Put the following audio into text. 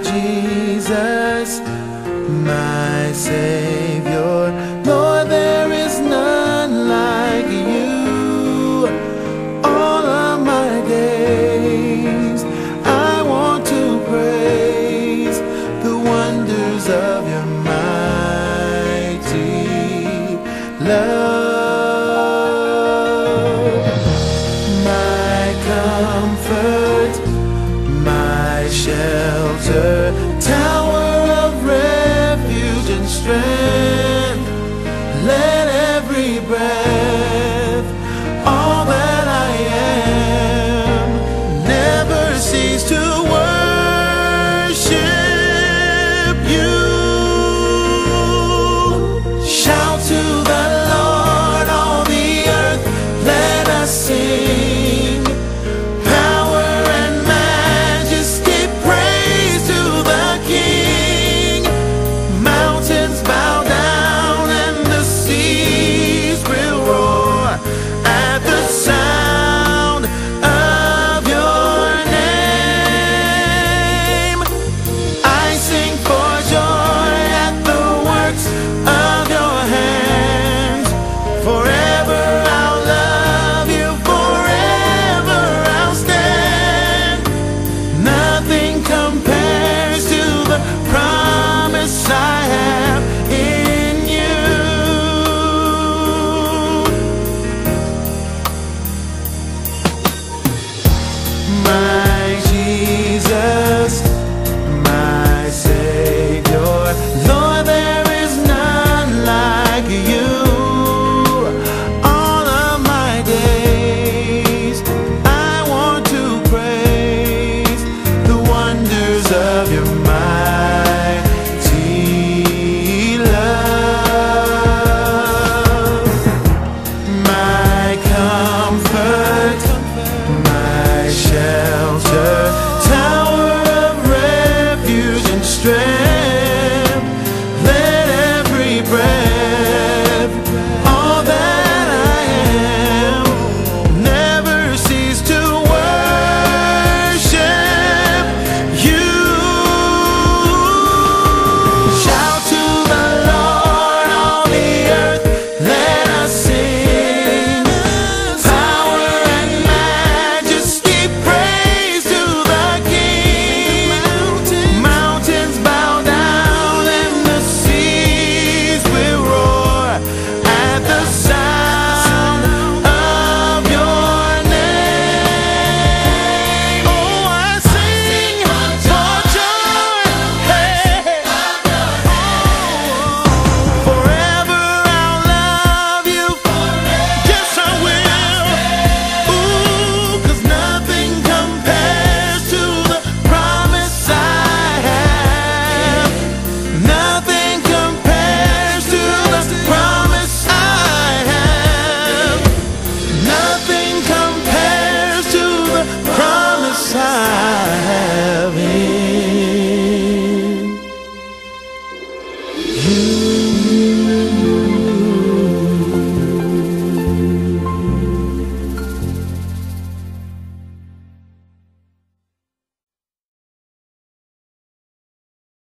Jesus, my Savior. Lord, there is none like you. All of my days I want to praise the wonders of your mighty love. My comfort, my shelter, tower of refuge and strength. Let every breath, all that I am, never cease to worship you. Shout to the Lord, all the earth, let us sing. Power and majesty, praise to the King. Mountains bow down and the seas will roar at the sound of your name. I sing for joy at the works of your hands. Forever I'll love you, forever I'll stand. Nothing compares to the promise I